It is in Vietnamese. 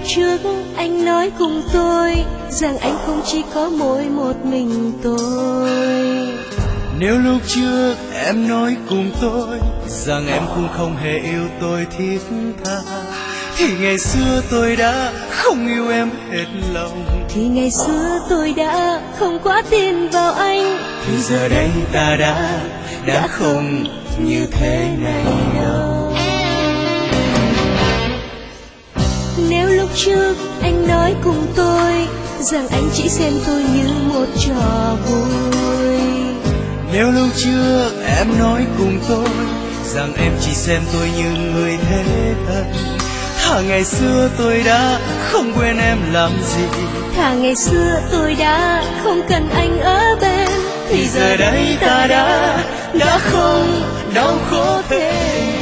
trước anh nói cùng tôi rằng anh không chỉ có mỗi một mình tôi. Nếu lúc trước em nói cùng tôi rằng em cũng không hề yêu tôi thiết tha, thì ngày xưa tôi đã không yêu em hết lòng. Thì ngày xưa tôi đã không quá tin vào anh. Thì giờ đây ta đã không như thế này đâu. Nếu lúc trước anh nói cùng tôi rằng anh chỉ xem tôi như một trò vui. Nếu lúc trước em nói cùng tôi rằng em chỉ xem tôi như người thế thân, thà ngày xưa tôi đã không quên em làm gì. Thà ngày xưa tôi đã không cần anh ở bên. Thì giờ đây ta đã không đau khổ thêm.